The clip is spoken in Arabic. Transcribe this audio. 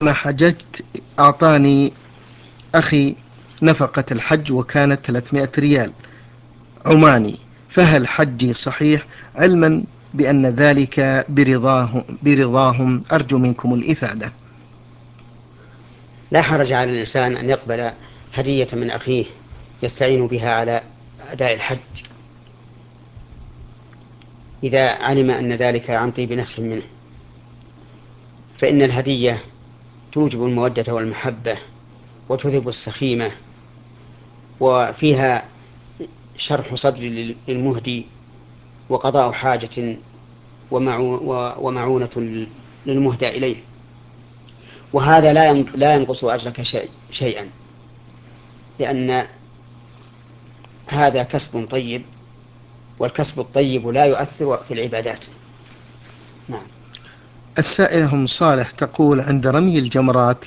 لما حججت أعطاني أخي نفقة الحج وكانت 300 ريال عماني، فهل حجي صحيح علما بأن ذلك برضاهم؟ أرجو منكم الإفادة. لا حرج على الإنسان أن يقبل هدية من أخيه يستعين بها على أداء الحج إذا علم أن ذلك عن طيب نفس منه، فإن الهدية توجب المودة والمحبة وتذهب السخيمة، وفيها شرح صدر للمهدي وقضاء حاجة ومعونة للمهدى إليه، وهذا لا ينقص أجرك شيئا، لأن هذا كسب طيب، والكسب الطيب لا يؤثر في العبادات. نعم. السائلة أم صالح تقول: عند رمي الجمرات